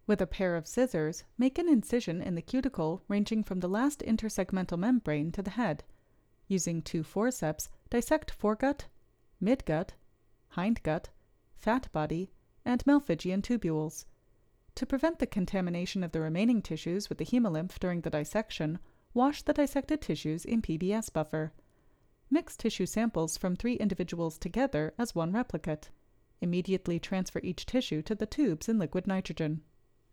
With a pair of scissors, make an incision in the cuticle ranging from the last intersegmental membrane to the head. Using 2 forceps, dissect foregut, midgut, hindgut, fat body, and Malpighian tubules. To prevent the contamination of the remaining tissues with the hemolymph during the dissection, wash the dissected tissues in PBS buffer. Mix tissue samples from 3 individuals together as one replicate. Immediately transfer each tissue to the tubes in liquid nitrogen.